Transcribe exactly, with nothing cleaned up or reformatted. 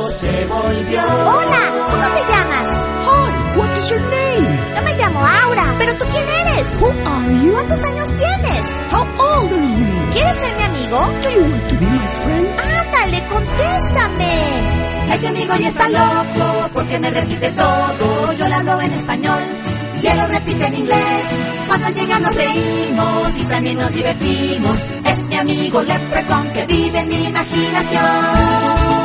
loco se volvió. Hola, ¿cómo te llamas? Hi, what is your name? Yo me llamo Aura. ¿Pero tú quién eres? Who are you? ¿Cuántos años tienes? How old are you? ¿Quieres ser mi amigo? Do you want to be my friend? Ándale, contéstame. Este amigo ya está loco porque me repite todo. Yo le hablo en español y él lo repite en inglés. Cuando llega nos reímos y también nos divertimos. Es mi amigo Leprechaun que vive en mi imaginación.